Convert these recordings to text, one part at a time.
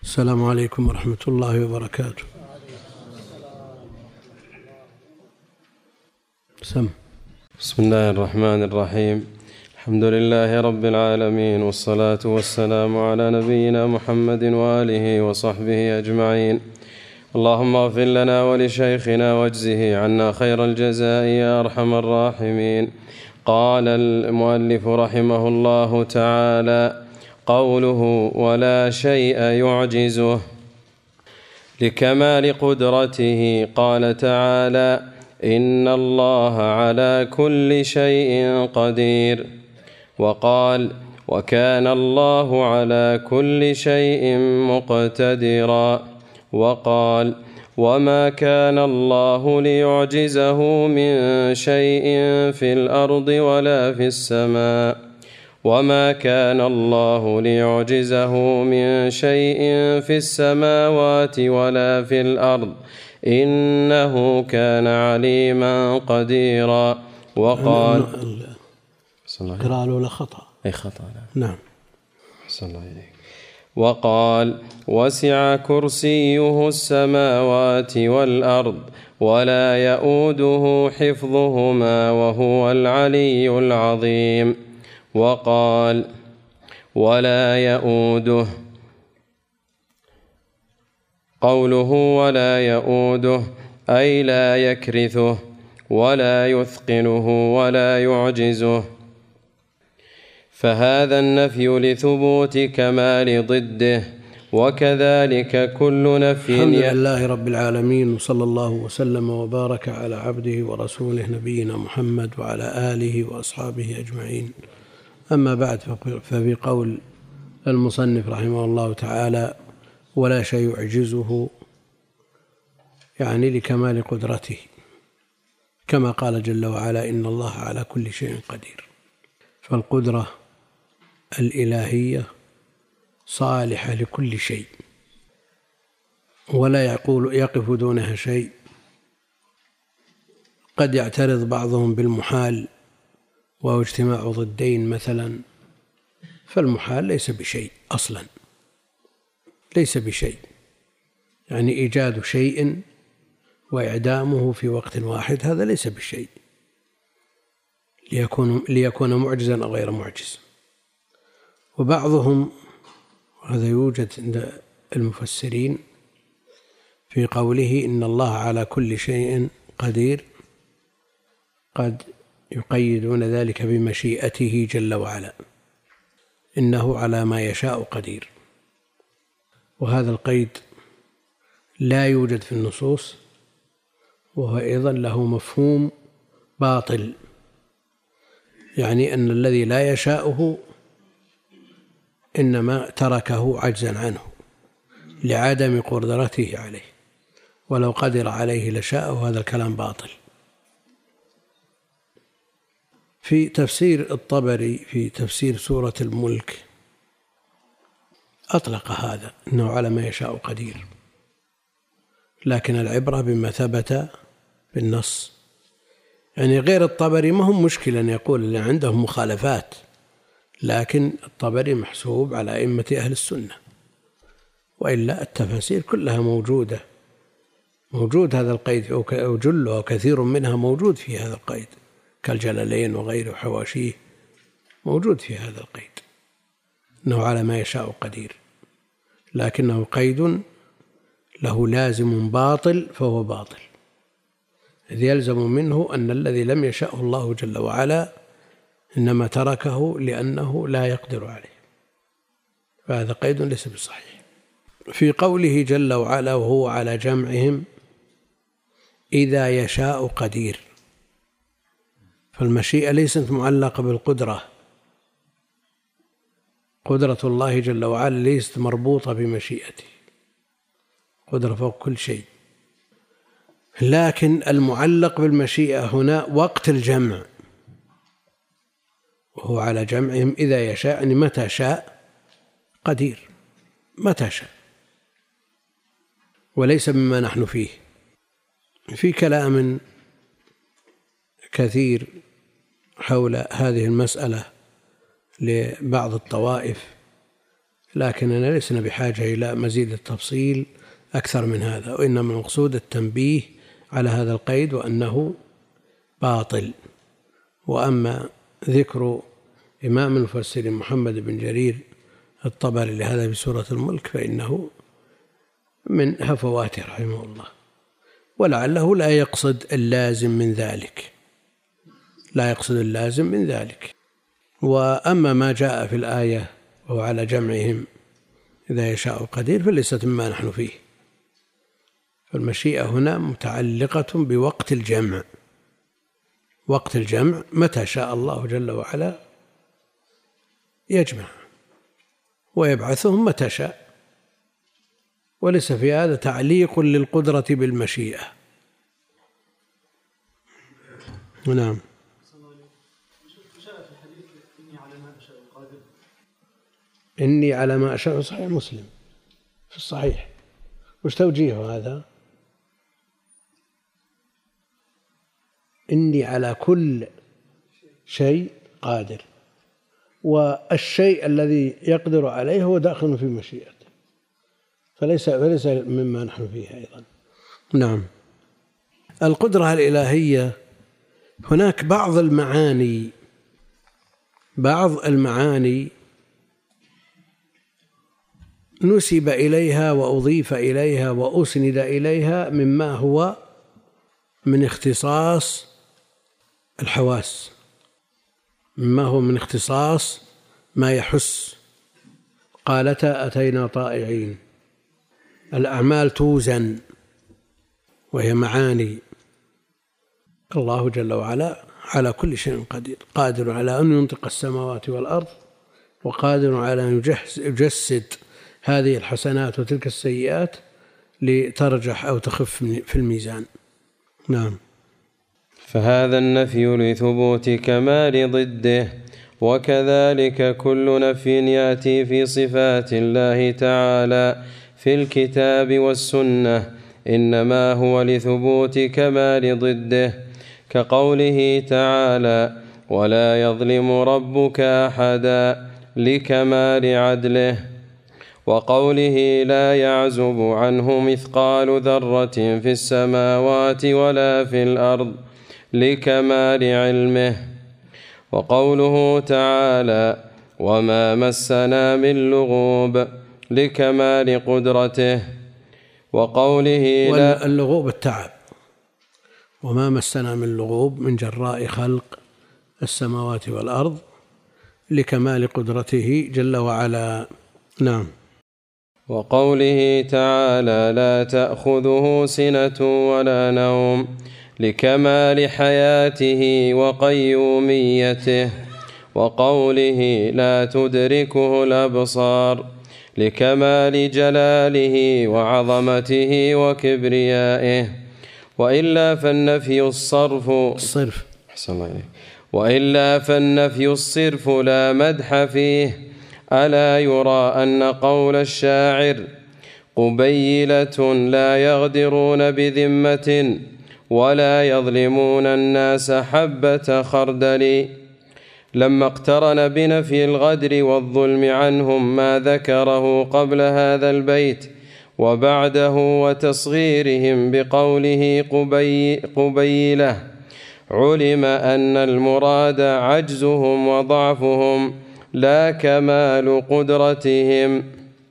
السلام عليكم ورحمة الله وبركاته. بسم الله الرحمن الرحيم. الحمد لله رب العالمين، والصلاة والسلام على نبينا محمد وآله وصحبه أجمعين. اللهم اغفر لنا ولشيخنا واجزه عنا خير الجزاء يا أرحم الراحمين. قال المؤلف رحمه الله تعالى: قوله ولا شيء يعجزه لكمال قدرته. قال تعالى: إن الله على كل شيء قدير. وقال: وكان الله على كل شيء مقتدرا. وقال: وما كان الله ليعجزه من شيء في الأرض ولا في السماء. وما كان الله ليعجزه من شيء في السماوات ولا في الأرض إنه كان عليما قديرا. وقال: قرأوا لخطأ أي خطأ. نعم. وقال: وسع كرسيه السماوات والأرض ولا يؤوده حفظهما وهو العلي العظيم. وقال: ولا يؤوده، قوله ولا يؤوده أي لا يكرثه ولا يثقله ولا يعجزه، فهذا النفي لثبوت كمال ضده. وكذلك كل نفي. الحمد لله رب العالمين، وصلى الله وسلم وبارك على عبده ورسوله نبينا محمد وعلى آله وأصحابه أجمعين. أما بعد، ففي قول المصنف رحمه الله تعالى: ولا شيء يعجزه، يعني لكمال قدرته، كما قال جل وعلا: إن الله على كل شيء قدير. فالقدرة الإلهية صالحة لكل شيء، ولا يقف دونها شيء. قد يعترض بعضهم بالمحال وهو اجتماع ضدين مثلا، فالمحال ليس بشيء أصلا، ليس بشيء، يعني إيجاد شيء وإعدامه في وقت واحد هذا ليس بشيء، ليكون معجزا أو غير معجز. وبعضهم، وهذا يوجد عند المفسرين، في قوله إن الله على كل شيء قدير قد يقيدون ذلك بمشيئته جل وعلا، إنه على ما يشاء قدير. وهذا القيد لا يوجد في النصوص، وهو أيضا له مفهوم باطل، يعني أن الذي لا يشاءه إنما تركه عجزا عنه لعدم قدرته عليه، ولو قدر عليه لشاءه. هذا الكلام باطل. في تفسير الطبري في تفسير سورة الملك أطلق هذا، إنه على ما يشاء قدير، لكن العبرة بما ثبت بالنص. يعني غير الطبري ما هم مشكلة أن يقول اللي عندهم مخالفات، لكن الطبري محسوب على أئمة أهل السنة، وإلا التفاسير كلها موجود هذا القيد، أو جله أو كثير منها موجود في هذا القيد، كالجلالين وغيره حواشيه موجود في هذا القيد، إنه على ما يشاء قدير، لكنه قيد له لازم باطل، فهو باطل، إذ يلزم منه أن الذي لم يشأه الله جل وعلا إنما تركه لأنه لا يقدر عليه، فهذا قيد ليس بصحيح. في قوله جل وعلا: وهو على جمعهم إذا يشاء قدير، فالمشيئة ليست معلقة بالقدرة، قدرة الله جل وعلا ليست مربوطة بمشيئته، قدرة فوق كل شيء، لكن المعلق بالمشيئة هنا وقت الجمع، وهو على جمعهم إذا يشاء، يعني متى شاء قدير، متى شاء، وليس مما نحن فيه. في كلام كثير حول هذه المسألة لبعض الطوائف، لكننا لسنا بحاجة إلى مزيد التفصيل أكثر من هذا، وإنما المقصود التنبيه على هذا القيد وأنه باطل. وأما ذكر إمام المفسرين محمد بن جرير الطبري لهذا بسورة الملك فإنه من هفواته رحمه الله، ولعله لا يقصد اللازم من ذلك، لا يقصد اللازم من ذلك. وأما ما جاء في الآية وهو على جمعهم إذا يشاء قدير فليست مما نحن فيه، فالمشيئة هنا متعلقة بوقت الجمع، وقت الجمع متى شاء الله جل وعلا يجمع ويبعثهم متى شاء، وليس في هذا تعليق للقدرة بالمشيئة. نعم. إني على ما أشاء صحيح مسلم في الصحيح، وش توجيه هذا؟ إني على كل شيء قادر، والشيء الذي يقدر عليه هو داخل في مشيئته، فليس مما نحن فيه أيضا. نعم. القدرة الإلهية هناك بعض المعاني نسب إليها وأضيف إليها وأسند إليها مما هو من اختصاص الحواس، مما هو من اختصاص ما يحس. قالتا أتينا طائعين، الأعمال توزن وهي معاني. الله جل وعلا على كل شيء قدير، قادر على أن ينطق السماوات والأرض، وقادر على أن يجسد هذه الحسنات وتلك السيئات لترجح أو تخف في الميزان. نعم. فهذا النفي لثبوت كمال ضده، وكذلك كل نفي يأتي في صفات الله تعالى في الكتاب والسنة إنما هو لثبوت كمال ضده، كقوله تعالى ولا يظلم ربك أحدا لكمال عدله، وقوله لا يعزب عنه مثقال ذرة في السماوات ولا في الأرض لكمال علمه، وقوله تعالى وما مسنا من لغوب لكمال قدرته، وقوله اللغوب التعب، وما مسنا من لغوب من جراء خلق السماوات والأرض لكمال قدرته جل وعلا. نعم. وقوله تعالى لا تأخذه سنة ولا نوم لكمال حياته وقيوميته، وقوله لا تدركه الأبصار لكمال جلاله وعظمته وكبريائه، وإلا فالنفي الصرف أحسن الله إليك، وإلا فالنفي الصرف لا مدح فيه. ألا يرى أن قول الشاعر قبيلة لا يغدرون بذمة ولا يظلمون الناس حبة خردل، لما اقترن بنفي الغدر والظلم عنهم ما ذكره قبل هذا البيت وبعده وتصغيرهم بقوله قبيلة، علم أن المراد عجزهم وضعفهم لا كمال قدرتهم.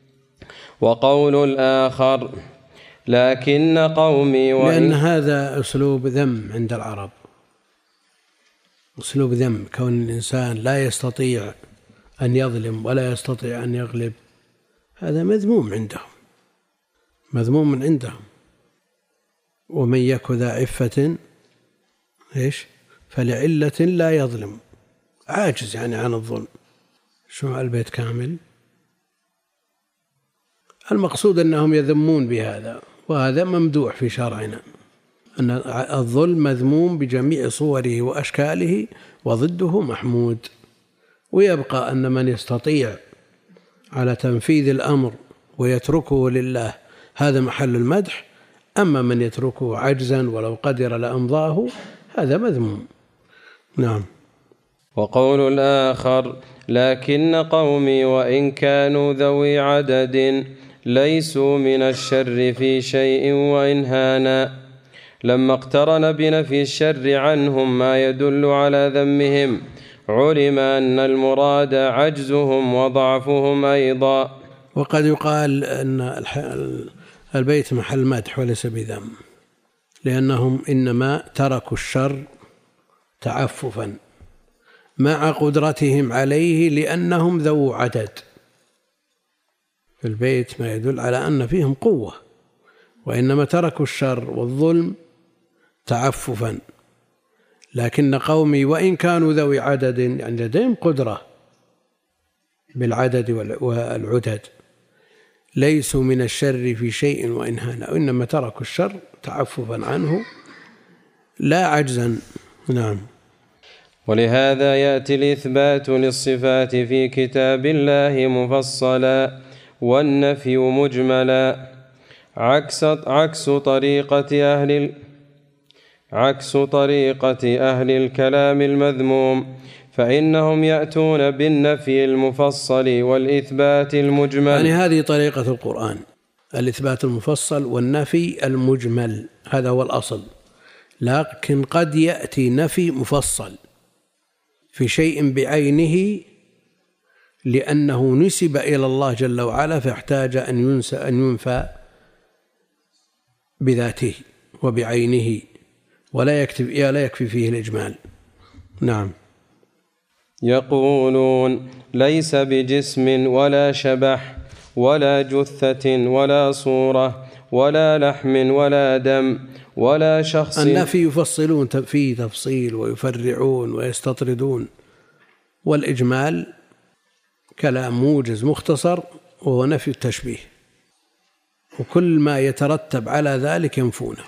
وقول الآخر لكن قومي لأن هذا أسلوب ذم عند العرب، أسلوب ذم، كون الإنسان لا يستطيع أن يظلم ولا يستطيع أن يغلب، هذا مذموم عندهم، مذموم عندهم. ومن يك ذا عفة فلعلة لا يظلم، عاجز يعني عن الظلم. شو البيت كامل؟ المقصود أنهم يذمون بهذا، وهذا ممدوح في شرعنا، أن الظلم مذموم بجميع صوره وأشكاله وضده محمود. ويبقى أن من يستطيع على تنفيذ الأمر ويتركه لله هذا محل المدح، أما من يتركه عجزا ولو قدر لأمضاه هذا مذموم. نعم. وقول الآخر لكن قومي وإن كانوا ذوي عدد ليسوا من الشر في شيء وإن هانا. لما اقترن بنفي الشر عنهم ما يدل على ذمهم علم أن المراد عجزهم وضعفهم أيضا. وقد يقال أن البيت محل مدح وليس بذم، لأنهم إنما تركوا الشر تعففا مع قدرتهم عليه لأنهم ذو عدد. في البيت ما يدل على أن فيهم قوة، وإنما تركوا الشر والظلم تعففا. لكن قومي وإن كانوا ذوي عدد، يعني لديهم قدرة بالعدد والعدد، ليسوا من الشر في شيء وإن هانا، وإنما تركوا الشر تعففا عنه لا عجزا. نعم. ولهذا يأتي الإثبات للصفات في كتاب الله مفصلا والنفي مجملا، عكس طريقة أهل الكلام المذموم، فإنهم يأتون بالنفي المفصل والإثبات المجمل. يعني هذه طريقة القرآن، الإثبات المفصل والنفي المجمل، هذا هو الأصل. لكن قد يأتي نفي مفصل في شيء بعينه لأنه نسب إلى الله جل وعلا فاحتاج أن ينفى بذاته وبعينه، ولا يكفي فيه الإجمال. نعم. يقولون ليس بجسم ولا شبح ولا جثة ولا صورة ولا لحم ولا دم ولا شخص. النفي يفصلون فيه تفصيل ويفرعون ويستطردون، والإجمال كلام موجز مختصر وهو نفي التشبيه، وكل ما يترتب على ذلك ينفونه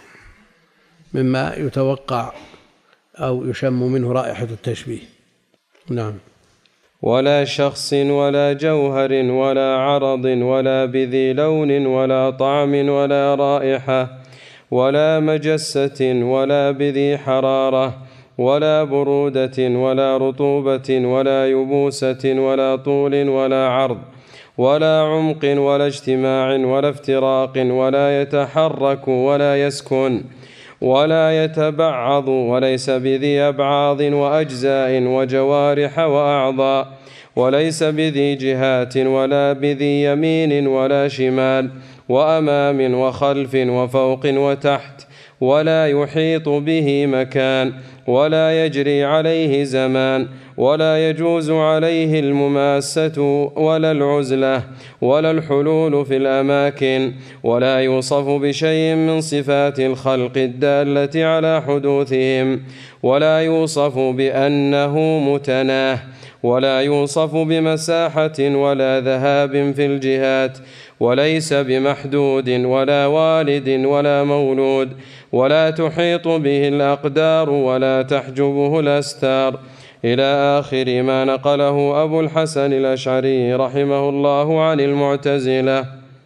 مما يتوقع أو يشم منه رائحة التشبيه. نعم. ولا شخص ولا جوهر ولا عرض ولا بذي لون ولا طعم ولا رائحة ولا مجسة ولا بذي حرارة ولا برودة ولا رطوبة ولا يبوسة ولا طول ولا عرض ولا عمق ولا اجتماع ولا افتراق ولا يتحرك ولا يسكن ولا يتبعض وليس بذي أبعاض وأجزاء وجوارح وأعضاء وليس بذي جهات ولا بذي يمين ولا شمال وأمام وخلف وفوق وتحت ولا يحيط به مكان ولا يجري عليه زمان ولا يجوز عليه المماسة ولا العزلة ولا الحلول في الأماكن ولا يوصف بشيء من صفات الخلق الدالة على حدوثهم ولا يوصف بأنه متناه ولا يوصف بمساحة ولا ذهاب في الجهات وليس بمحدود ولا والد ولا مولود ولا تحيط به الأقدار ولا تحجبه الأستار، إلى آخر ما نقله أبو الحسن الأشعري رحمه الله عن المعتزلة.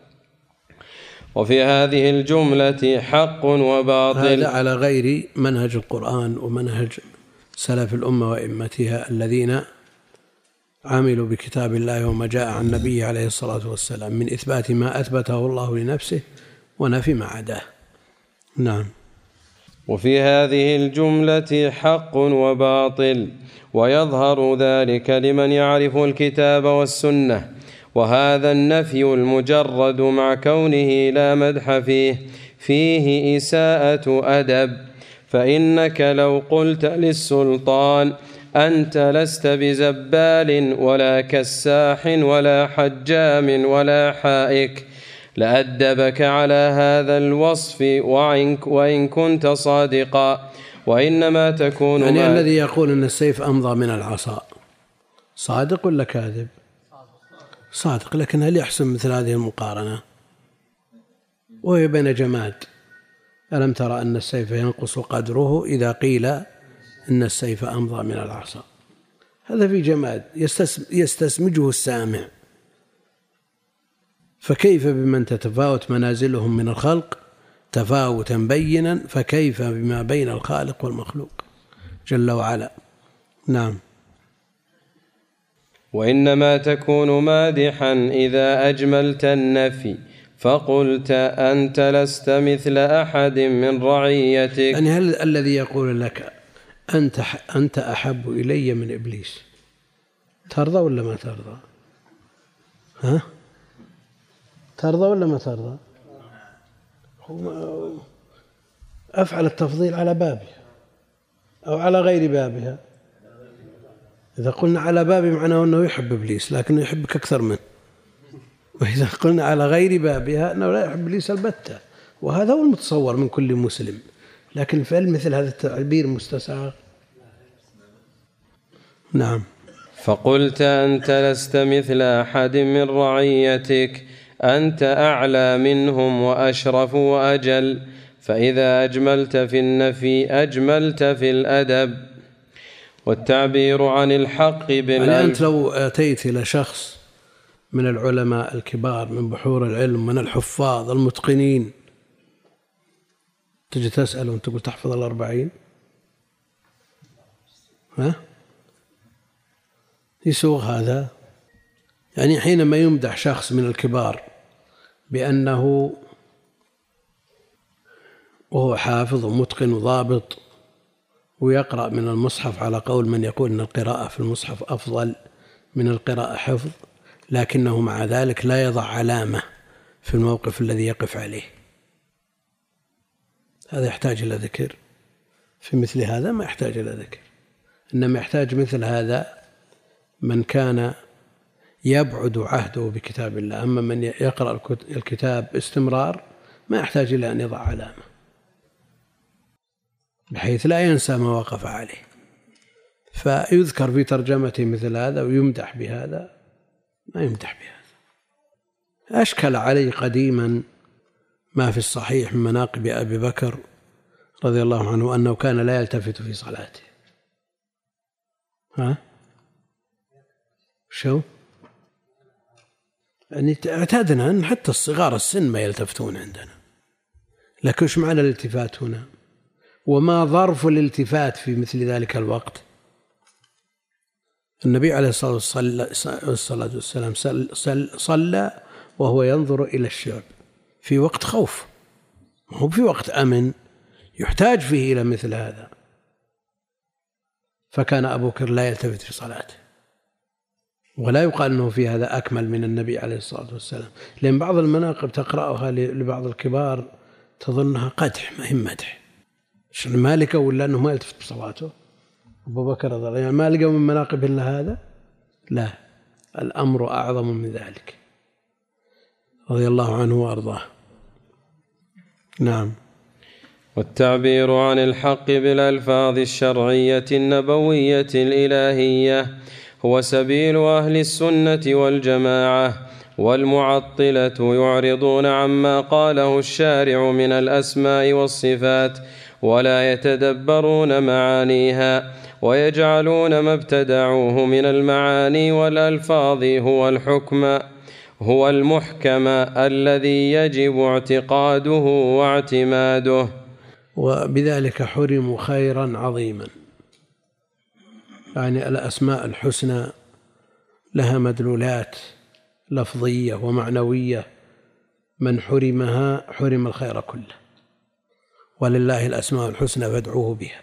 وفي هذه الجملة حق وباطل. هذا على غير منهج القرآن ومنهج سلف الأمة وإمتها الذين عملوا بكتاب الله وما جاء عن النبي عليه الصلاة والسلام من إثبات ما أثبته الله لنفسه ونفي ما عداه. نعم. وفي هذه الجملة حق وباطل، ويظهر ذلك لمن يعرف الكتاب والسنة، وهذا النفي المجرد مع كونه لا مدح فيه إساءة أدب، فإنك لو قلت للسلطان أنت لست بزبال ولا كساح ولا حجام ولا حائك لأدبك على هذا الوصف وإن كنت صادقا، وإنما تكون يعني الذي يقول أن السيف أمضى من العصا صادق ولا كاذب؟ صادق. لكن هل يحسن مثل هذه المقارنة وهي بين جماد؟ ألم ترى أن السيف ينقص قدره إذا قيل إن السيف أمضى من العصا؟ هذا في جماد يستسمجه السامع، فكيف بمن تتفاوت منازلهم من الخلق تفاوتا بينا، فكيف بما بين الخالق والمخلوق جل وعلا. نعم. وإنما تكون مادحا إذا أجملت النفي فقلت أنت لست مثل أحد من رعيتك. يعني هل الذي يقول لك أنت أحب إلي من إبليس ترضى ولا ما ترضى؟ ها؟ ترضى ولا ما ترضى؟ أفعل التفضيل على بابها أو على غير بابها. إذا قلنا على بابي معناه أنه يحب إبليس لكنه يحبك أكثر منه، وإذا قلنا على غير بابها أنه لا يحب إبليس البتة، وهذا هو المتصور من كل مسلم. لكن فعل مثل هذا التعبير مستساغ. نعم. فقلت أنت لست مثل أحد من رعيتك، أنت أعلى منهم وأشرف وأجل، فإذا أجملت في النفي أجملت في الأدب. والتعبير عن الحق يعني أنت لو أتيت إلى شخص من العلماء الكبار من بحور العلم من الحفاظ المتقنين تجي تسأله أنت تقول تحفظ 40؟ ها؟ يسوغ هذا؟ يعني حينما يمدح شخص من الكبار بأنه وهو حافظ ومتقن وضابط ويقرأ من المصحف على قول من يقول أن القراءة في المصحف أفضل من القراءة حفظ، لكنه مع ذلك لا يضع علامة في الموقف الذي يقف عليه، هذا يحتاج إلى ذكر. في مثل هذا ما يحتاج إلى ذكر، إنما يحتاج مثل هذا من كان يبعد عهده بكتاب الله. أما من يقرأ الكتاب باستمرار ما يحتاج إلى أن يضع علامة بحيث لا ينسى ما وقف عليه، فيذكر في ترجمته مثل هذا ويمدح بهذا، ما يمدح بهذا. أشكل علي قديما ما في الصحيح من مناقب أبي بكر رضي الله عنه أنه كان لا يلتفت في صلاته. ها؟ شو؟ يعني اعتادنا أن حتى الصغار السن ما يلتفتون عندنا، لكن وش معنى الالتفات هنا؟ وما ظرف الالتفات في مثل ذلك الوقت؟ النبي عليه الصلاة والسلام صلى وهو ينظر إلى الشعب في وقت خوف، هو في وقت أمن يحتاج فيه إلى مثل هذا، فكان أبو بكر لا يلتفت في صلاته. ولا يقال أنه في هذا أكمل من النبي عليه الصلاة والسلام، لأن بعض المناقب تقرأها لبعض الكبار تظنها قدح ما هي مدح. ما لقوا إلا أنه ما يلتفت بصلاته أبو بكر رضي الله عنه، ما لقوا من مناقب إلا هذا؟ لا، الأمر أعظم من ذلك رضي الله عنه وأرضاه. نعم. والتعبير عن الحق بالألفاظ الشرعية النبوية الإلهية هو سبيل أهل السنة والجماعة، والمعطلة يعرضون عما قاله الشارع من الأسماء والصفات ولا يتدبرون معانيها، ويجعلون ما ابتدعوه من المعاني والألفاظ هو المحكم الذي يجب اعتقاده واعتماده، وبذلك حرموا خيرا عظيما. يعني الأسماء الحسنى لها مدلولات لفظية ومعنوية، من حرمها حرم الخير كله. ولله الأسماء الحسنى فادعوه بها.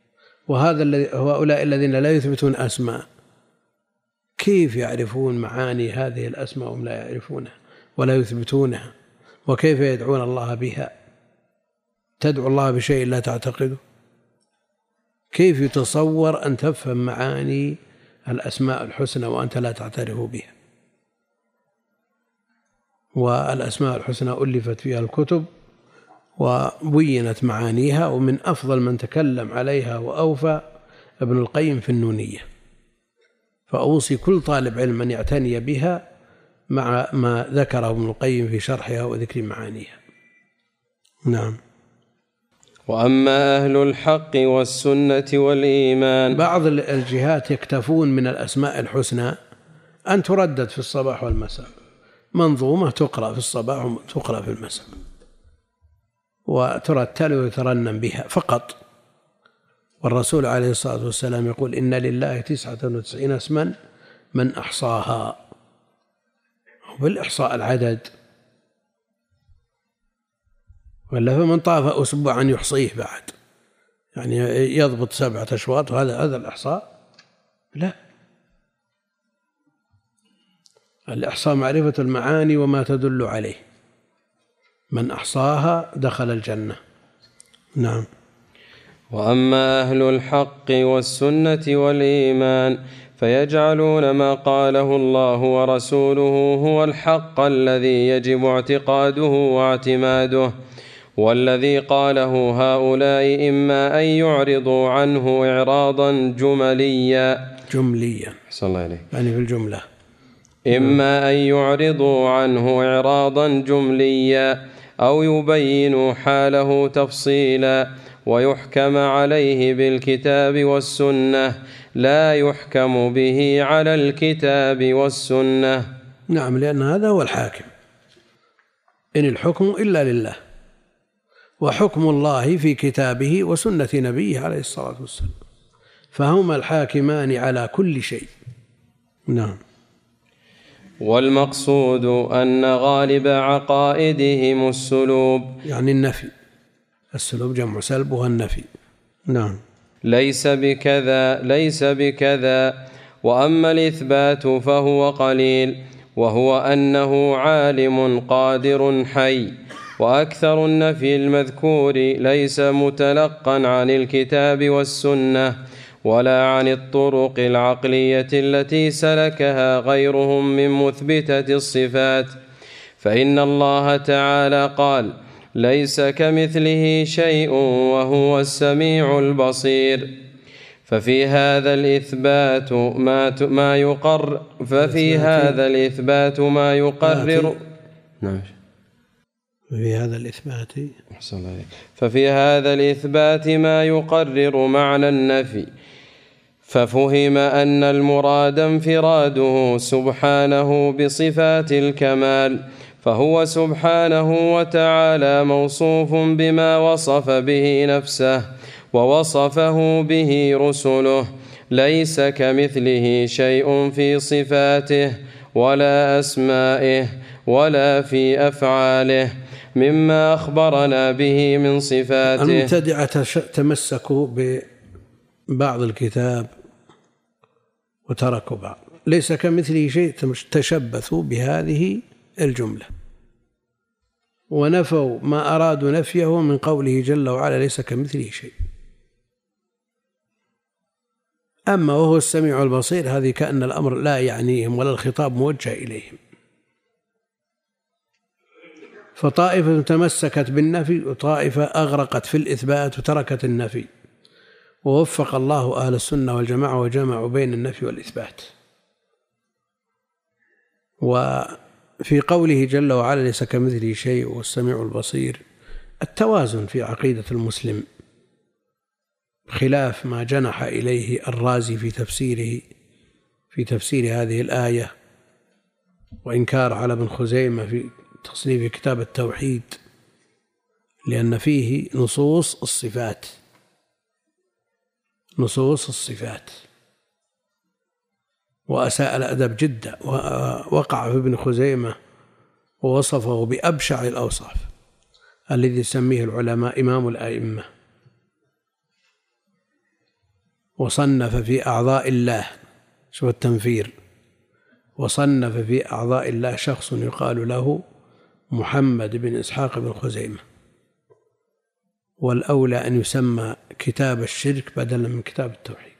هؤلاء الذين لا يثبتون أسماء كيف يعرفون معاني هذه الأسماء وهم لا يعرفونها ولا يثبتونها؟ وكيف يدعون الله بها؟ تدعو الله بشيء لا تعتقده؟ كيف يتصور أن تفهم معاني الأسماء الحسنى وأنت لا تعترف بها؟ والأسماء الحسنى ألفت فيها الكتب وبينت معانيها، ومن أفضل من تكلم عليها وأوفى ابن القيم في النونية. فأوصي كل طالب علم أن يعتني بها مع ما ذكره ابن القيم في شرحها وذكر معانيها. نعم. وأما أهل الحق والسنة والإيمان، بعض الجهات يكتفون من الأسماء الحسنى أن تردد في الصباح والمساء، منظومة تقرأ في الصباح وتقرأ في المساء وترتل ويترنم بها فقط. والرسول عليه الصلاة والسلام يقول إن لله 99 اسما من أحصاها. بالإحصاء العدد، ولا فمن طاف أسبوعا يحصيه بعد، يعني يضبط 7 أشواط، هذا الإحصاء؟ لا، الإحصاء معرفة المعاني وما تدل عليه، من أحصاها دخل الجنة. نعم. وأما أهل الحق والسنة والإيمان فيجعلون ما قاله الله ورسوله هو الحق الذي يجب اعتقاده واعتماده، والذي قاله هؤلاء إما أن يعرضوا عنه إعراضا جمليا صلى الله عليه يعني في الجملة، إما أن يعرضوا عنه إعراضا جمليا أو يبينوا حاله تفصيلا، ويحكم عليه بالكتاب والسنة، لا يحكم به على الكتاب والسنة. نعم، لأن هذا هو الحاكم، إن الحكم إلا لله، وحكم الله في كتابه وسنة نبيه عليه الصلاة والسلام، فهما الحاكمان على كل شيء. نعم. والمقصود أن غالب عقائدهم السلوب، يعني النفي، السلوب جمع سلب وهو النفي. نعم. ليس بكذا. وأما الإثبات فهو قليل، وهو أنه عالم قادر حي. وأكثر النفي المذكور ليس متلقا عن الكتاب والسنة ولا عن الطرق العقلية التي سلكها غيرهم من مثبتة الصفات، فإن الله تعالى قال: ليس كمثله شيء وهو السميع البصير. ففي هذا الإثبات ما يقرر ففي هذا الإثبات ما يقرر ففي هذا الإثبات ما يقرر معنى النفي، ففهم أن المراد انفراده سبحانه بصفات الكمال، فهو سبحانه وتعالى موصوف بما وصف به نفسه ووصفه به رسله، ليس كمثله شيء في صفاته ولا أسمائه ولا في أفعاله مما أخبرنا به من صفاته. المبتدعة تمسكوا ببعض الكتاب وتركوا بعض، ليس كمثله شيء، تشبثوا بهذه الجملة ونفوا ما أرادوا نفيه من قوله جل وعلا: ليس كمثله شيء. أما وهو السميع البصير، هذه كأن الأمر لا يعنيهم ولا الخطاب موجه إليهم، فطائفة تمسكت بالنفي وطائفة أغرقت في الإثبات وتركت النفي، ووفق الله أهل السنة والجماعة وجمعوا بين النفي والإثبات. وفي قوله جل وعلا: ليس كمثله شيء والسميع البصير، التوازن في عقيدة المسلم، خلاف ما جنح إليه الرازي في تفسير هذه الآية، وإنكار على ابن خزيمة في تصنيف كتاب التوحيد، لأن فيه نصوص الصفات، وأساء الأدب جدا، ووقع في ابن خزيمة ووصفه بأبشع الأوصاف الذي يسميه العلماء إمام الأئمة. وصنف في أعضاء الله، شوف التنفير، وصنف في أعضاء الله شخص يقال له محمد بن إسحاق بن خزيمة، والأولى أن يسمى كتاب الشرك بدلا من كتاب التوحيد.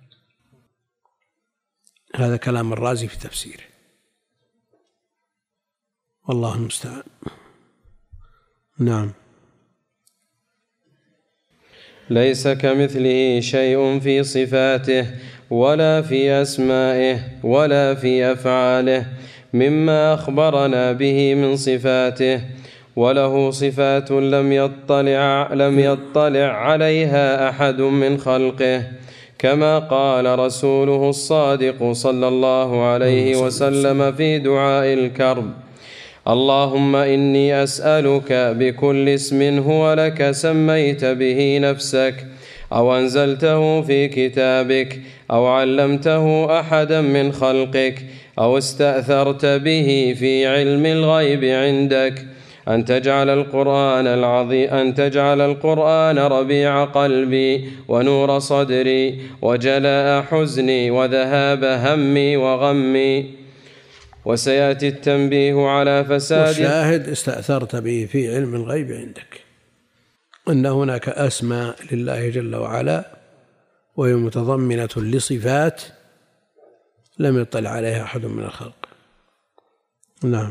هذا كلام الرازي في تفسيره، والله المستعان. نعم. ليس كمثله شيء في صفاته ولا في أسمائه ولا في أفعاله مما أخبرنا به من صفاته، وله صفات لم يطلع عليها أحد من خلقه، كما قال رسوله الصادق صلى الله عليه وسلم في دعاء الكرب: اللهم إني أسألك بكل اسم هو لك سميت به نفسك أو أنزلته في كتابك أو علمته أحدا من خلقك أو استأثرت به في علم الغيب عندك أن تجعل القرآن ربيع قلبي ونور صدري وجلاء حزني وذهاب همي وغمي. وسيأتي التنبيه على فساد. والشاهد استأثرت به في علم الغيب عندك، أن هناك أسماء لله جل وعلا وهي متضمنة لصفات لم يطلع عليها أحد من الخلق. نعم.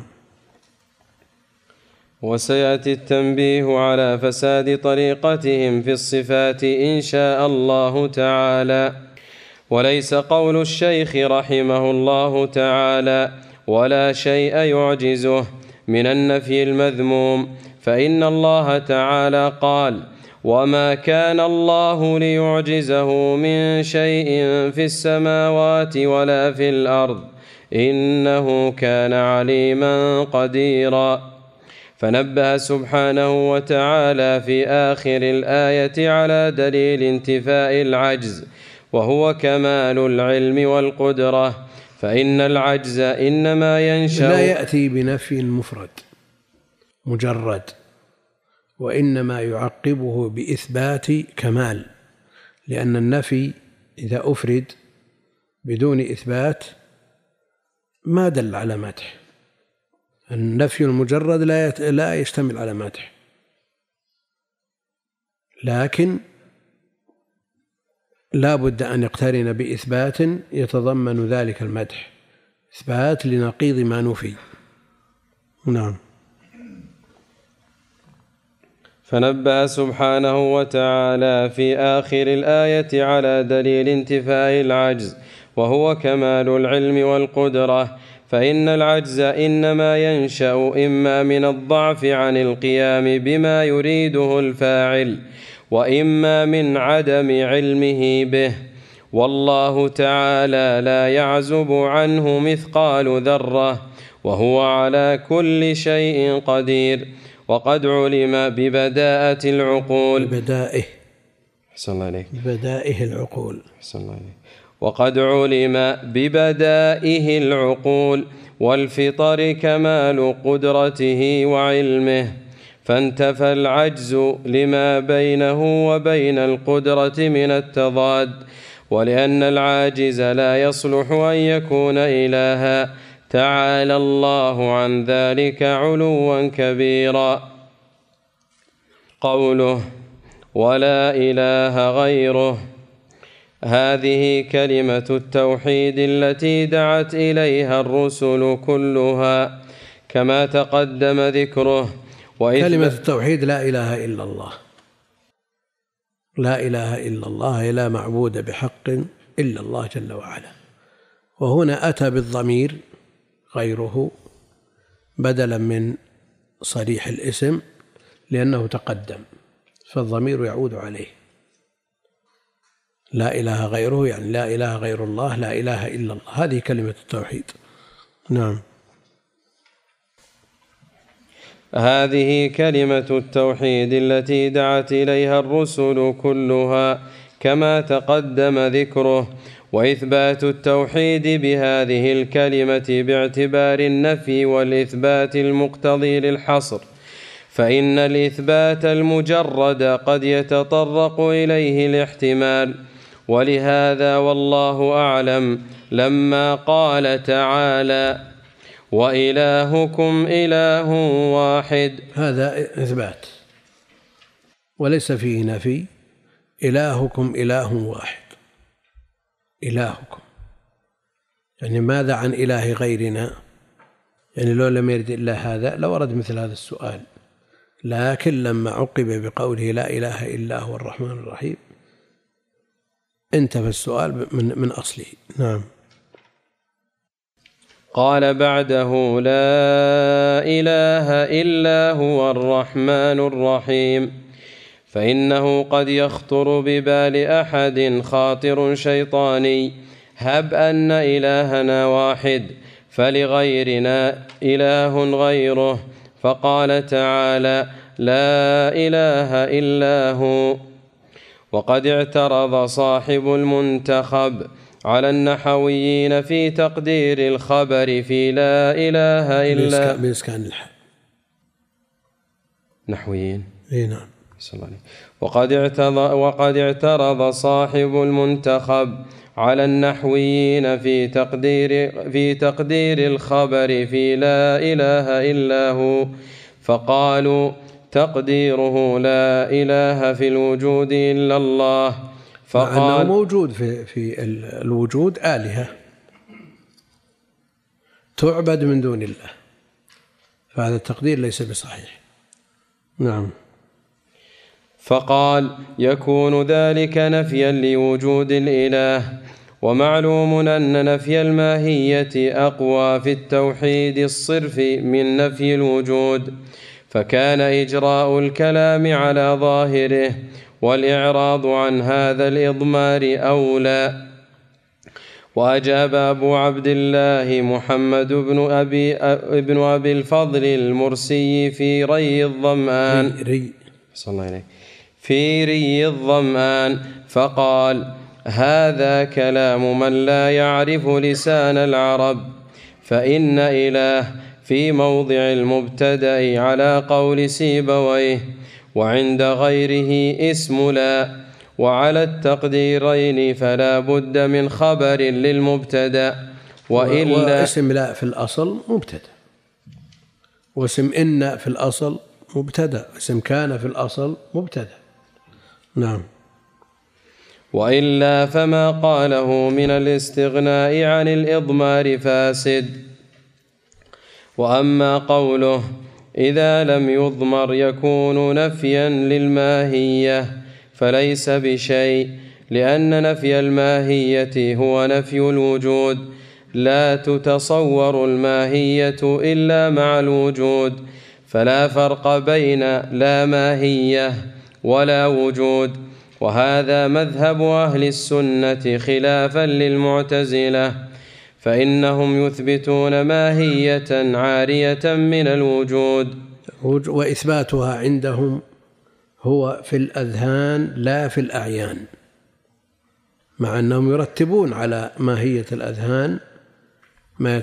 وسيأتي التنبيه على فساد طريقتهم في الصفات إن شاء الله تعالى. وليس قول الشيخ رحمه الله تعالى ولا شيء يعجزه من النفي المذموم، فإن الله تعالى قال: وما كان الله ليعجزه من شيء في السماوات ولا في الأرض إنه كان عليما قديرا. فنبه سبحانه وتعالى في آخر الآية على دليل انتفاء العجز، وهو كمال العلم والقدرة، فإن العجز إنما ينشأ لا يأتي بنفي مفرد مجرد، وإنما يعقبه بإثبات كمال، لأن النفي إذا أفرد بدون إثبات ما دل على مدح. النفي المجرد لا يشتمل على مدح، لكن لا بد أن يقترن بإثبات يتضمن ذلك المدح، إثبات لنقيض ما نفي. نعم. فنبه سبحانه وتعالى في آخر الآية على دليل انتفاء العجز، وهو كمال العلم والقدرة، فإن العجز إنما ينشأ إما من الضعف عن القيام بما يريده الفاعل، وإما من عدم علمه به. والله تعالى لا يعزب عنه مثقال ذرة، وهو على كل شيء قدير. وقد علم ببداءة العقول ببدائه العقول. وقد علم ببدائه العقول والفطر كمال قدرته وعلمه، فانتفى العجز لما بينه وبين القدرة من التضاد، ولأن العاجز لا يصلح أن يكون إلها، تعالى الله عن ذلك علوا كبيرا. قوله ولا إله غيره، هذه كلمة التوحيد التي دعت إليها الرسل كلها كما تقدم ذكره. كلمة التوحيد لا إله إلا الله، لا إله إلا الله، لا معبود بحق إلا الله جل وعلا. وهنا أتى بالضمير غيره بدلا من صريح الاسم لأنه تقدم، فالضمير يعود عليه. لا إله غيره يعني لا إله غير الله، لا إله إلا الله، هذه كلمة التوحيد. نعم. هذه كلمة التوحيد التي دعت إليها الرسل كلها كما تقدم ذكره. وإثبات التوحيد بهذه الكلمة باعتبار النفي والإثبات المقتضي للحصر، فإن الإثبات المجرد قد يتطرق إليه الاحتمال. ولهذا والله أعلم لما قال تعالى وإلهكم إله واحد، هذا إثبات وليس فيه نفي. إلهكم إله واحد، إلهكم يعني ماذا عن إله غيرنا؟ يعني لو لم يرد إلا هذا لورد مثل هذا السؤال، لكن لما عقب بقوله لا إله إلا هو الرحمن الرحيم انتفى السؤال من أصله. نعم. قال بعده لا إله إلا هو الرحمن الرحيم، فإنه قد يخطر ببال أحد خاطر شيطاني: هب أن إلهنا واحد فلغيرنا إله غيره، فقال تعالى لا إله إلا هو. وقد اعترض صاحب المنتخب على النحويين في تقدير الخبر في لا إله إلا بإسكان الحاء نحويين. نعم. وقد اعترض صاحب المنتخب على النحويين في تقدير الخبر في لا إله إلا هو، فقالوا تقديره لا إله في الوجود إلا الله، فقال أنه موجود في الوجود آلهة تعبد من دون الله، فهذا التقدير ليس بصحيح. نعم. فقال يكون ذلك نفيا لوجود الإله، ومعلوم أن نفي الماهية أقوى في التوحيد الصرف من نفي الوجود، فكان إجراء الكلام على ظاهره والإعراض عن هذا الإضمار أولى. وأجاب أبو عبد الله محمد بن أبي الفضل المرسي في ري الظمآن فقال هذا كلام من لا يعرف لسان العرب، فإن إله في موضع المبتدأ على قول سيبويه، وعند غيره اسم لا، وعلى التقديرين فلا بد من خبر للمبتدأ، وإلا واسم لا في الأصل مبتدأ، واسم إن في الأصل مبتدأ، اسم كان في الأصل مبتدأ. نعم. وإلا فما قاله من الاستغناء عن الإضمار فاسد. وأما قوله إذا لم يضمر يكون نفيا للماهية فليس بشيء، لأن نفي الماهية هو نفي الوجود، لا تتصور الماهية إلا مع الوجود، فلا فرق بين لا ماهية ولا وجود. وهذا مذهب أهل السنة خلافا للمعتزلة، فإنهم يثبتون ماهية عارية من الوجود، وإثباتها عندهم هو في الأذهان لا في الأعيان، مع أنهم يرتبون على ماهية الأذهان ما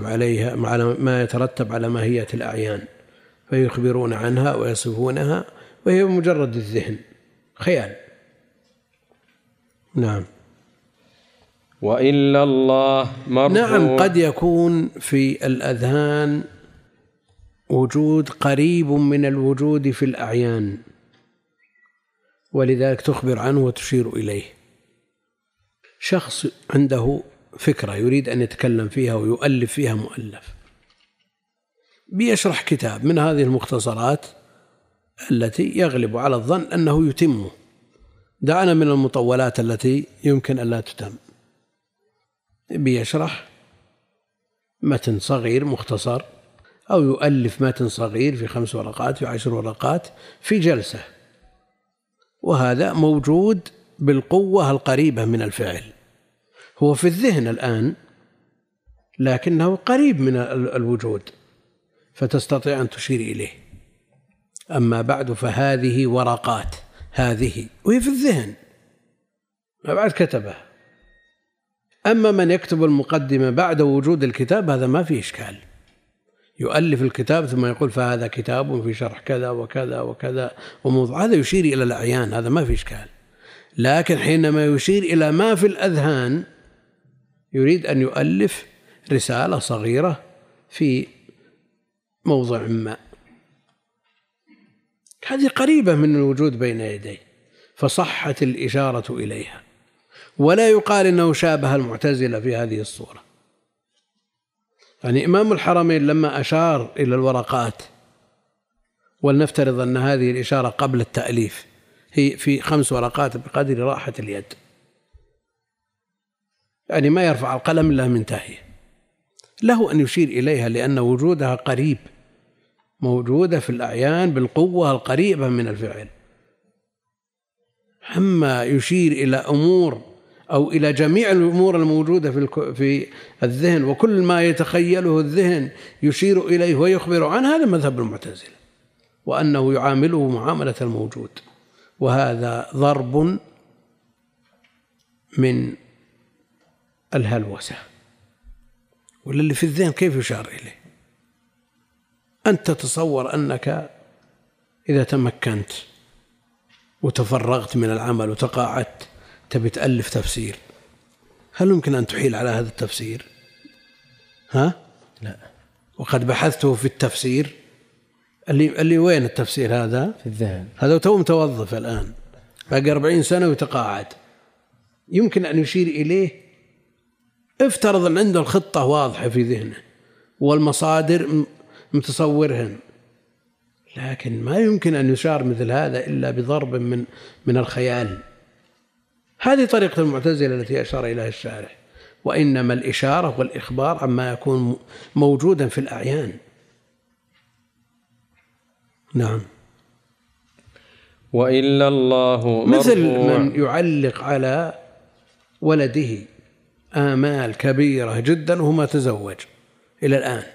يترتب على ماهية الأعيان، فيخبرون عنها ويصفونها وهي مجرد الذهن خيال. نعم. وإلا الله مرفوع. نعم، قد يكون في الأذهان وجود قريب من الوجود في الأعيان، ولذلك تخبر عنه وتشير إليه. شخص عنده فكرة يريد أن يتكلم فيها ويؤلف فيها مؤلف، بيشرح كتاب من هذه المختصرات التي يغلب على الظن أنه يتمه، دعنا من المطولات التي يمكن أن لا تتم. بيشرح متن صغير مختصر، أو يؤلف متن صغير في 5 ورقات في 10 ورقات في جلسة، وهذا موجود بالقوة القريبة من الفعل، هو في الذهن الآن لكنه قريب من الوجود، فتستطيع أن تشير إليه. أما بعد فهذه ورقات، هذه وهي في الذهن ما بعد كتبه. أما من يكتب المقدمة بعد وجود الكتاب هذا ما فيه إشكال، يؤلف الكتاب ثم يقول فهذا كتاب في شرح كذا وكذا وكذا وموضوع، هذا يشير إلى الأعيان، هذا ما فيه إشكال. لكن حينما يشير إلى ما في الأذهان يريد أن يؤلف رسالة صغيرة في موضع ما، هذه قريبة من الوجود بين يديه، فصحت الإشارة إليها، ولا يقال إنه شابه المعتزلة في هذه الصورة. يعني إمام الحرمين لما أشار إلى الورقات، ولنفترض أن هذه الإشارة قبل التأليف هي في 5 ورقات بقدر راحة اليد، يعني ما يرفع القلم إلا من تهيئ، له أن يشير إليها لأن وجودها قريب، موجودة في الأعيان بالقوة القريبة من الفعل. أما يشير إلى أمور أو إلى جميع الأمور الموجودة في الذهن وكل ما يتخيله الذهن يشير إليه ويخبر عنه، هذا مذهب المعتزلة، وأنه يعامله معاملة الموجود، وهذا ضرب من الهلوسة، ولا اللي في الذهن كيف يشار إليه؟ أنت تتصور أنك إذا تمكنت وتفرغت من العمل وتقاعدت تبي تألف تفسير، هل يمكن أن تحيل على هذا التفسير؟ ها؟ لا. وقد بحثته في التفسير، اللي وين التفسير هذا؟ في الذهن. هذا تو متوظف الآن باقي 40 سنة ويتقاعد، يمكن أن يشير إليه. افترض أن عنده الخطة واضحة في ذهنه والمصادر متصورهن، لكن ما يمكن أن يشار مثل هذا إلا بضرب من الخيال. هذه طريقة المعتزلة التي أشار إليها الشارح، وإنما الإشارة والإخبار عما يكون موجودا في الأعيان. نعم. وإلا الله مثل من يعلق على ولده آمال كبيرة جدا وهو ما تزوج إلى الآن،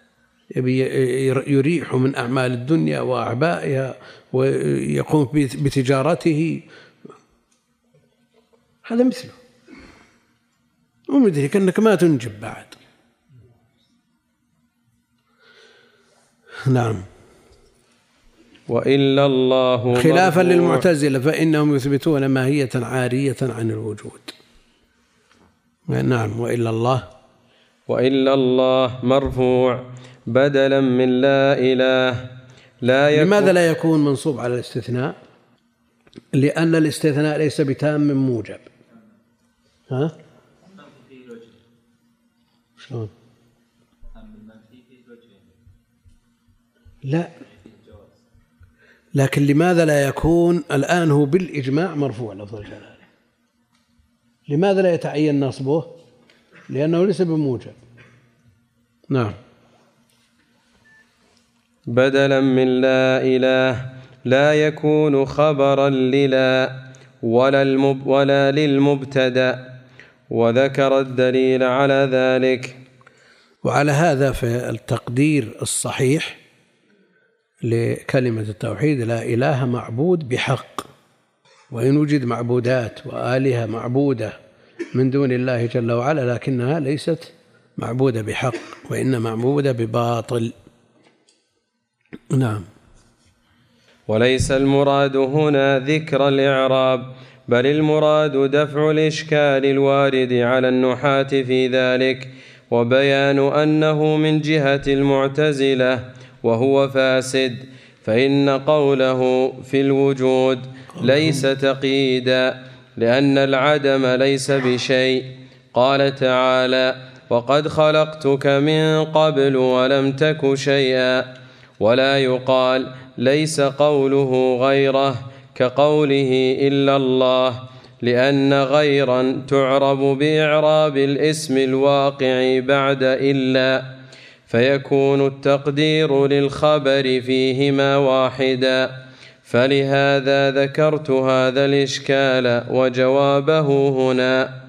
يريح من أعمال الدنيا وأعبائها ويقوم بتجارته، هذا مثله. ومدرك أنك ما تنجب بعد. نعم. وإلا الله خلافا للمعتزلة فإنهم يثبتون ماهية عارية عن الوجود. نعم. وإلا الله مرفوع بدلا من لا إله. لماذا لا يكون منصوب على الاستثناء؟ لأن الاستثناء ليس بتام موجب. ها؟ شلون؟ لا، لكن لماذا لا يكون الآن هو بالإجماع مرفوع لفظ الجلالة؟ لماذا لا يتعين نصبه؟ لأنه ليس بموجب. نعم. بدلا من لا إله لا يكون خبرا للا ولا للمبتدأ، وذكر الدليل على ذلك. وعلى هذا فالتقدير الصحيح لكلمة التوحيد لا إله معبود بحق، وإن وجد معبودات وآلهة معبودة من دون الله جل وعلا لكنها ليست معبودة بحق وإنما معبودة بباطل. نعم. وليس المراد هنا ذكر الإعراب، بل المراد دفع الإشكال الوارد على النحاة في ذلك، وبيان أنه من جهة المعتزلة وهو فاسد، فإن قوله في الوجود ليس تقييدا، لأن العدم ليس بشيء. قال تعالى: وقد خلقتك من قبل ولم تك شيئا. ولا يقال ليس قوله غيره كقوله إلا الله، لأن غيرا تعرب بإعراب الاسم الواقع بعد إلا، فيكون التقدير للخبر فيهما واحدا. فلهذا ذكرت هذا الإشكال وجوابه هنا.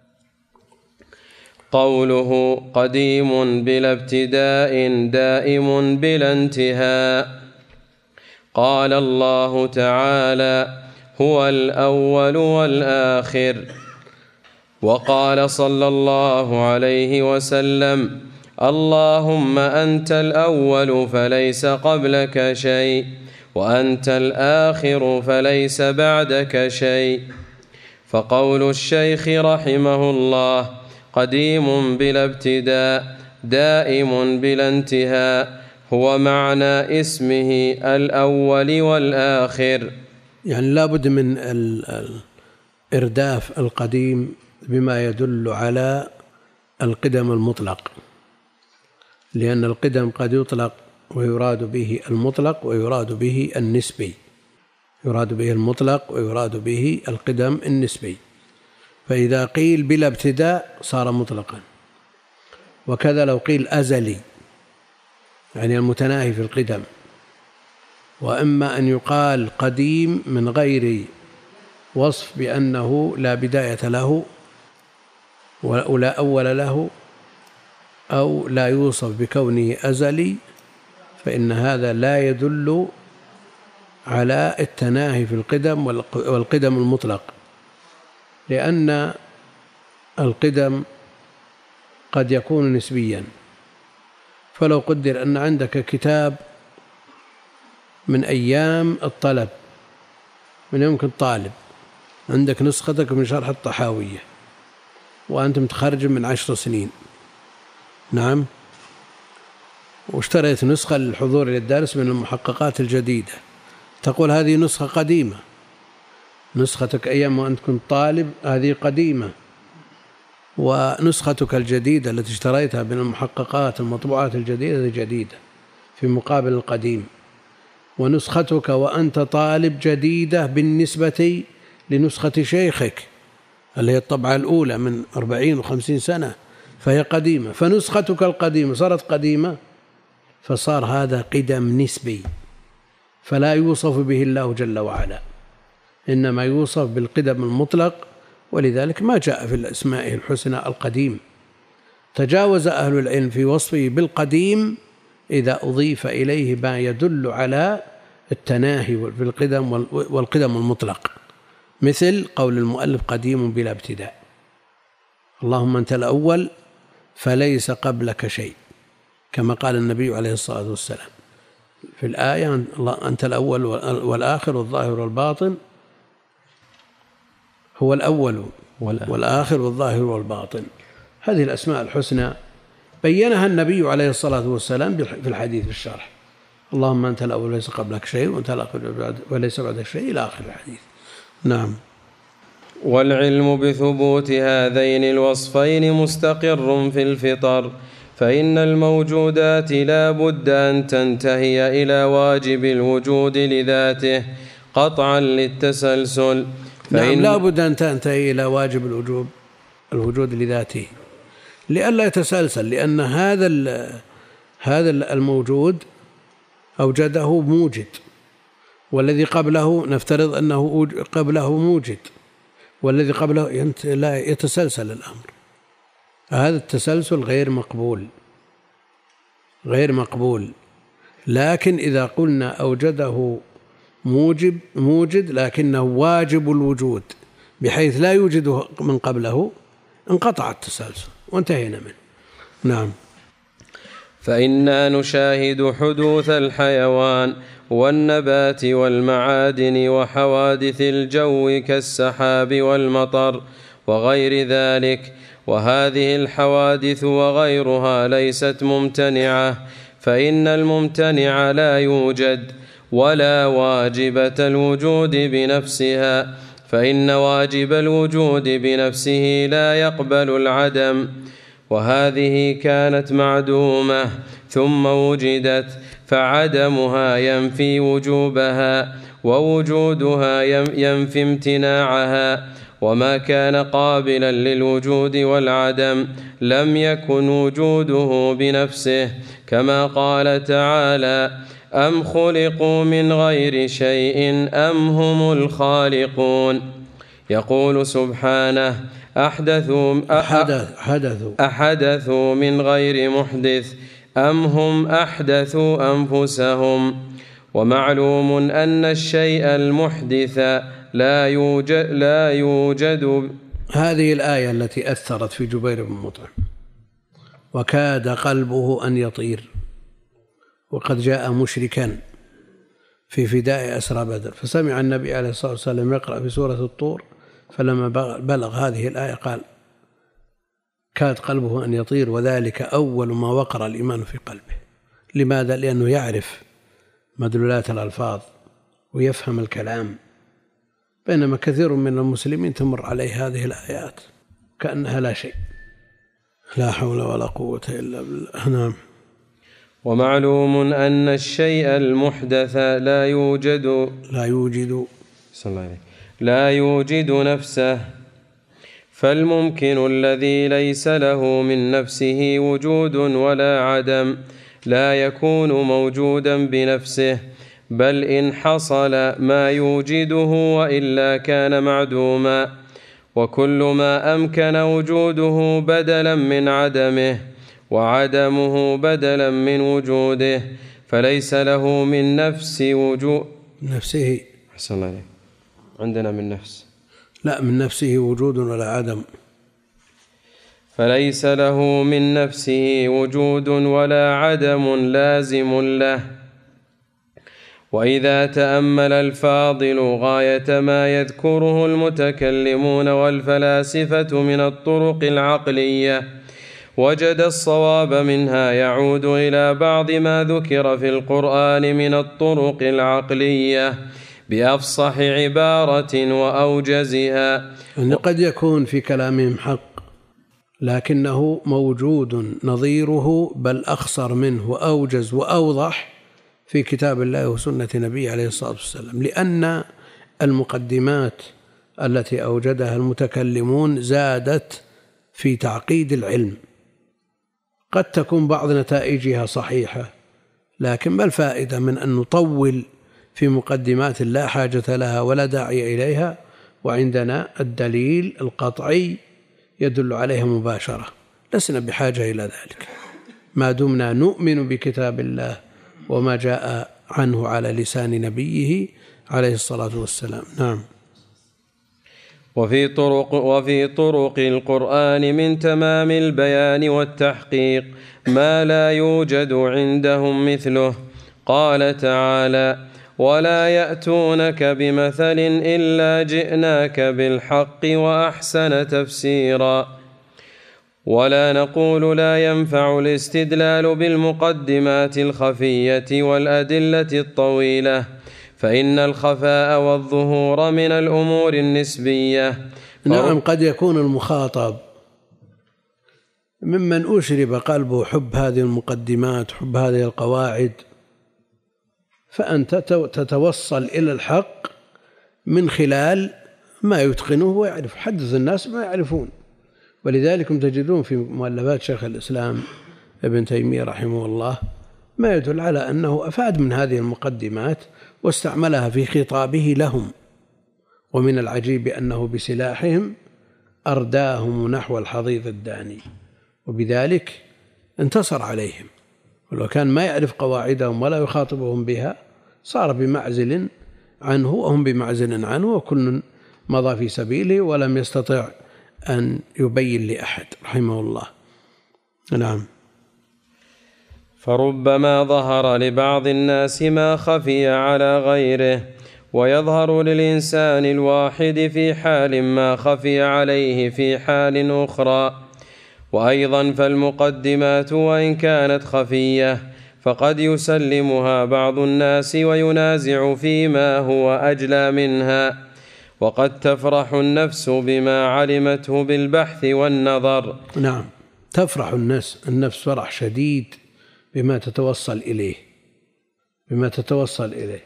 قوله قديم بلا ابتداء دائم بلا انتهاء. قال الله تعالى: هو الأول والآخر. وقال صلى الله عليه وسلم: اللهم أنت الأول فليس قبلك شيء، وأنت الآخر فليس بعدك شيء. فقول الشيخ رحمه الله قديم بلا ابتداء دائم بلا انتهاء هو معنى اسمه الأول والآخر. يعني لا بد من إرداف القديم بما يدل على القدم المطلق، لأن القدم قد يطلق ويراد به المطلق ويراد به النسبي، يراد به المطلق ويراد به القدم النسبي. فإذا قيل بلا ابتداء صار مطلقا، وكذا لو قيل أزلي يعني المتناهي في القدم. وإما أن يقال قديم من غير وصف بأنه لا بداية له ولا أول له، أو لا يوصف بكونه أزلي، فإن هذا لا يدل على التناهي في القدم والقدم المطلق، لأن القدم قد يكون نسبيا. فلو قدر أن عندك كتاب من أيام الطلب، من يوم كنت طالب، عندك نسختك من شرح الطحاوية وأنت متخرج من 10 سنين، نعم، واشتريت نسخة للحضور للدرس من المحققات الجديدة، تقول هذه نسخة قديمة، نسختك أيام وأنت كنت طالب هذه قديمة، ونسختك الجديدة التي اشتريتها من المحققات المطبوعات الجديدة جديدة في مقابل القديم، ونسختك وأنت طالب جديدة بالنسبة لنسخة شيخك اللي هي الطبعة الأولى من 40 و50 سنة، فهي قديمة، فنسختك القديمة صارت قديمة، فصار هذا قدم نسبي، فلا يوصف به الله جل وعلا، إنما يوصف بالقدم المطلق، ولذلك ما جاء في الأسماء الحسنى القديم. تجاوز أهل العلم في وصفه بالقديم إذا أضيف إليه ما يدل على التناهي في القدم والقدم المطلق، مثل قول المؤلف قديم بلا ابتداء، اللهم أنت الأول فليس قبلك شيء، كما قال النبي عليه الصلاة والسلام في الآية أنت الأول والآخر والظاهر والباطن، هو الأول والآخر والظاهر والباطن. هذه الأسماء الحسنى بينها النبي عليه الصلاة والسلام في الحديث في الشرح، اللهم أنت الأول وليس قبلك شيء وأنت الآخر وليس بعدك شيء إلى آخر الحديث. نعم. والعلم بثبوت هذين الوصفين مستقر في الفطر، فإن الموجودات لا بد أن تنتهي إلى واجب الوجود لذاته قطعا للتسلسل. نعم، لا بد أن تنتهي إلى واجب الوجود لذاته لئلا يتسلسل، لأن هذا الموجود أوجده موجد، والذي قبله نفترض أنه قبله موجد، والذي قبله لا يتسلسل الأمر، هذا التسلسل غير مقبول. لكن إذا قلنا أوجده موجد لكنه واجب الوجود بحيث لا يوجد من قبله، انقطع التسلسل وانتهينا منه. نعم. فإنا نشاهد حدوث الحيوان والنبات والمعادن وحوادث الجو كالسحاب والمطر وغير ذلك، وهذه الحوادث وغيرها ليست ممتنعة، فإن الممتنع لا يوجد، ولا واجبة الوجود بنفسها، فإن واجب الوجود بنفسه لا يقبل العدم، وهذه كانت معدومة ثم وجدت، فعدمها ينفي وجوبها، ووجودها ينفي امتناعها، وما كان قابلا للوجود والعدم لم يكن وجوده بنفسه، كما قال تعالى: أم خلقوا من غير شيء أم هم الخالقون. يقول سبحانه: أحدثوا من غير محدث أم هم أحدثوا أنفسهم. ومعلوم أن الشيء المحدث لا يوجد. هذه الآية التي أثرت في جبير بن مطعم وكاد قلبه أن يطير، وقد جاء مشركا في فداء أسرى بدر، فسمع النبي عليه الصلاة والسلام يقرأ في سورة الطور، فلما بلغ هذه الآية قال كاد قلبه أن يطير، وذلك أول ما وقر الإيمان في قلبه. لماذا؟ لأنه يعرف مدلولات الألفاظ ويفهم الكلام، بينما كثير من المسلمين تمر عليه هذه الآيات كأنها لا شيء. لا حول ولا قوة إلا بالله. نعم. ومعلوم أن الشيء المحدث لا يوجد نفسه، فالممكن الذي ليس له من نفسه وجود ولا عدم لا يكون موجودا بنفسه، بل إن حصل ما يوجده وإلا كان معدوما، وكل ما أمكن وجوده بدلا من عدمه وعدمه بدلا من وجوده فليس له من نفسه. حسن الله عليك. عندنا من نفس، لا، من نفسه وجود ولا عدم. فليس له من نفسه وجود ولا عدم لازم له. وإذا تأمل الفاضل غاية ما يذكره المتكلمون والفلاسفة من الطرق العقلية وجد الصواب منها يعود إلى بعض ما ذكر في القرآن من الطرق العقلية بأفصح عبارة وأوجزها. أن قد يكون في كلامهم حق، لكنه موجود نظيره بل أخصر منه وأوجز وأوضح في كتاب الله وسنة نبيه عليه الصلاة والسلام، لأن المقدمات التي أوجدها المتكلمون زادت في تعقيد العلم. قد تكون بعض نتائجها صحيحة، لكن ما الفائدة من أن نطول في مقدمات لا حاجة لها ولا داعي إليها، وعندنا الدليل القطعي يدل عليها مباشرة. لسنا بحاجة إلى ذلك ما دمنا نؤمن بكتاب الله وما جاء عنه على لسان نبيه عليه الصلاة والسلام. نعم. وفي طرق القرآن من تمام البيان والتحقيق ما لا يوجد عندهم مثله. قال تعالى: ولا يأتونك بمثل إلا جئناك بالحق وأحسن تفسيرا. ولا نقول لا ينفع الاستدلال بالمقدمات الخفية والأدلة الطويلة، فإن الخفاء والظهور من الأمور النسبية. نعم، قد يكون المخاطب ممن أشرب قلبه حب هذه المقدمات، حب هذه القواعد، فأنت تتوصل إلى الحق من خلال ما يتقنه ويعرف. حدث الناس ما يعرفون، ولذلك تجدون في مؤلفات شيخ الإسلام ابن تيمية رحمه الله ما يدل على أنه أفاد من هذه المقدمات واستعملها في خطابه لهم. ومن العجيب أنه بسلاحهم أرداهم نحو الحضيض الداني، وبذلك انتصر عليهم. ولو كان ما يعرف قواعدهم ولا يخاطبهم بها صار بمعزل عنه وهم بمعزل عنه، وكل مضى في سبيله ولم يستطع أن يبين لأحد رحمه الله. نعم. فربما ظهر لبعض الناس ما خفي على غيره، ويظهر للإنسان الواحد في حال ما خفي عليه في حال أخرى. وأيضا فالمقدمات وإن كانت خفية فقد يسلمها بعض الناس وينازع فيما هو أجلى منها. وقد تفرح النفس بما علمته بالبحث والنظر. نعم، تفرح النفس فرح شديد بما تتوصل إليه.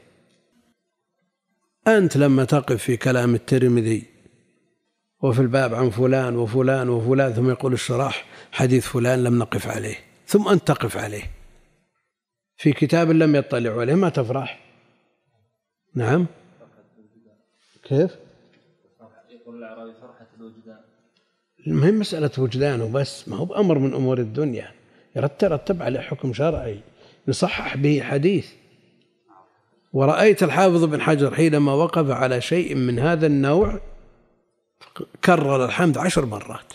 أنت لما تقف في كلام الترمذي وفي الباب عن فلان وفلان وفلان ثم يقول الشراح حديث فلان لم نقف عليه، ثم أنت تقف عليه في كتاب لم يطلع عليه، ما تفرح؟ نعم. كيف؟ يقول الأعرابي فرحة الوجدان. المهم مسألة وجدانه بس، ما هو بأمر من أمور الدنيا، يرتب عليه حكم شرعي يصحح به حديث. ورأيت الحافظ بن حجر حينما وقف على شيء من هذا النوع كرر الحمد 10 مرات.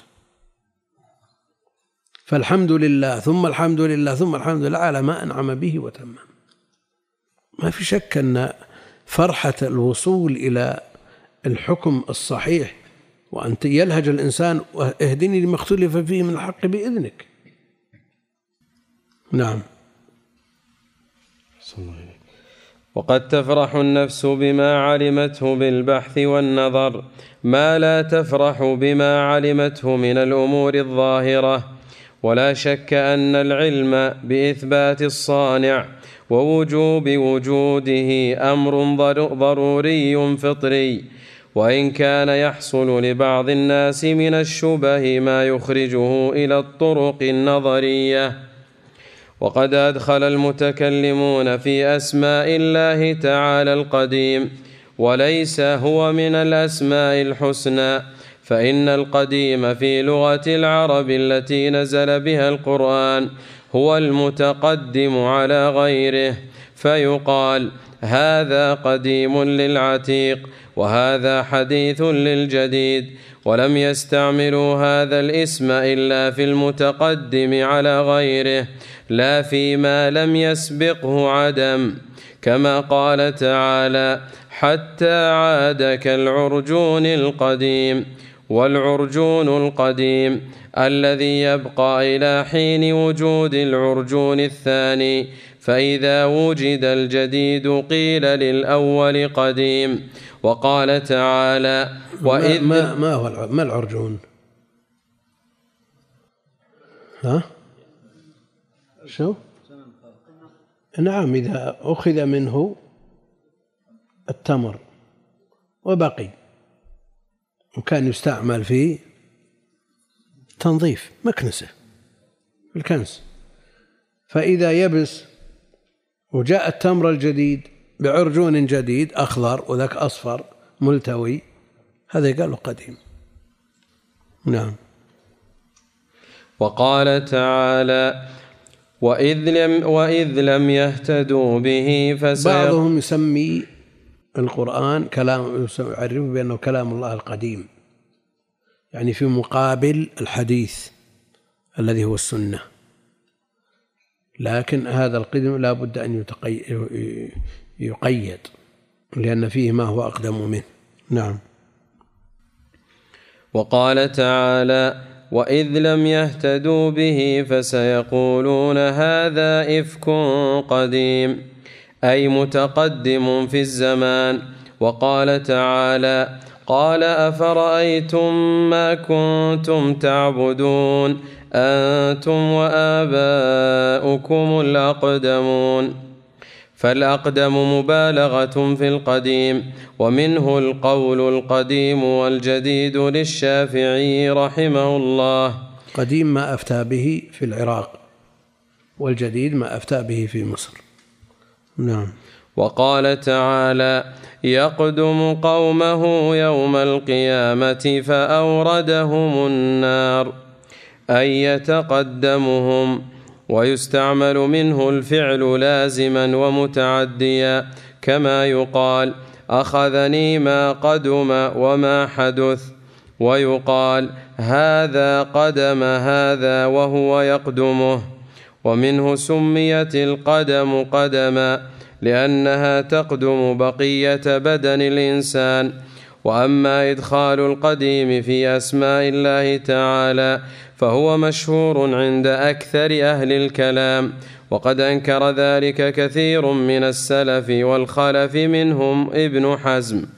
فالحمد لله ثم الحمد لله ثم الحمد لله على ما أنعم به وتمم. ما في شك أن فرحة الوصول إلى الحكم الصحيح وأن يلهج الإنسان واهدني لما اختلف فيه من الحق بإذنك. نعم. وقد تفرح النفس بما علمته بالبحث والنظر ما لا تفرح بما علمته من الأمور الظاهرة. ولا شك أن العلم بإثبات الصانع ووجوب وجوده أمر ضروري فطري، وإن كان يحصل لبعض الناس من الشبه ما يخرجه إلى الطرق النظرية. وقد أدخل المتكلمون في أسماء الله تعالى القديم، وليس هو من الأسماء الحسنى، فإن القديم في لغة العرب التي نزل بها القرآن هو المتقدم على غيره، فيقال هذا قديم للعتيق وهذا حديث للجديد، ولم يستعملوا هذا الاسم إلا في المتقدم على غيره لا فيما لم يسبقه عدم، كما قال تعالى حتى عاد كالعرجون القديم. والعرجون القديم الذي يبقى إلى حين وجود العرجون الثاني، فإذا وجد الجديد قيل للأول قديم. وقال تعالى وإذ ما العرجون؟ ها؟ شو؟ نعم، إذا أخذ منه التمر وبقي وكان يستعمل في تنظيف مكنسة في الكنس، فإذا يبس وجاء التمر الجديد بعرجون جديد أخضر وذاك أصفر ملتوي، هذا قالوا قديم. نعم. وقال تعالى وإذ لم يهتدوا به بعضهم يسمي القرآن كلام، يعرفه بأنه كلام الله القديم، يعني في مقابل الحديث الذي هو السنة، لكن هذا القدم لا بد أن يقيد لأن فيه ما هو أقدم منه. نعم. وقال تعالى وإذ لم يهتدوا به فسيقولون هذا إفك قديم، أي متقدم في الزمان. وقال تعالى قال أفرأيتم ما كنتم تعبدون أنتم وآباؤكم الأقدمون. فالأقدم مبالغة في القديم، ومنه القول القديم والجديد للشافعي رحمه الله. قديم ما أفتى به في العراق، والجديد ما أفتى به في مصر. نعم. وقال تعالى يقدم قومه يوم القيامة فأوردهم النار، أي يتقدمهم. ويستعمل منه الفعل لازما ومتعديا، كما يقال أخذني ما قدم وما حدث، ويقال هذا قدم هذا وهو يقدمه. ومنه سميت القدم قدما لأنها تقدم بقية بدن الإنسان. وأما إدخال القديم في أسماء الله تعالى فهو مشهور عند أكثر أهل الكلام، وقد أنكر ذلك كثير من السلف والخلف منهم ابن حزم.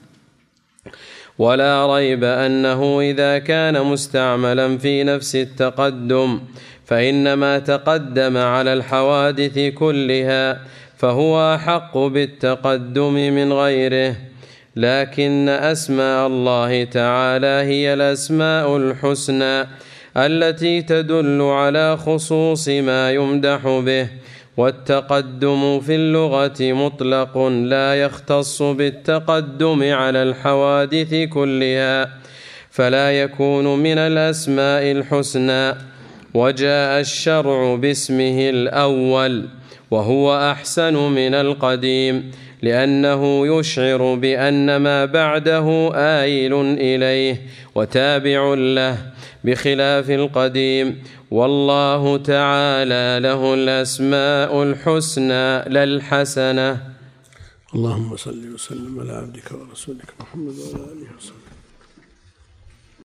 ولا ريب أنه إذا كان مستعملا في نفس التقدم فإنما تقدم على الحوادث كلها، فهو أحق بالتقدم من غيره. لكن أسماء الله تعالى هي الأسماء الحسنى التي تدل على خصوص ما يمدح به، والتقدم في اللغة مطلق لا يختص بالتقدم على الحوادث كلها، فلا يكون من الأسماء الحسنى. وجاء الشرع باسمه الأول وهو أحسن من القديم، لأنه يشعر بأن ما بعده آيل إليه وتابع له، بخلاف القديم. والله تعالى له الأسماء الحسنى لا الحسنة. اللهم صل وسلم على عبدك ورسولك محمد وعلى آله وصحبه.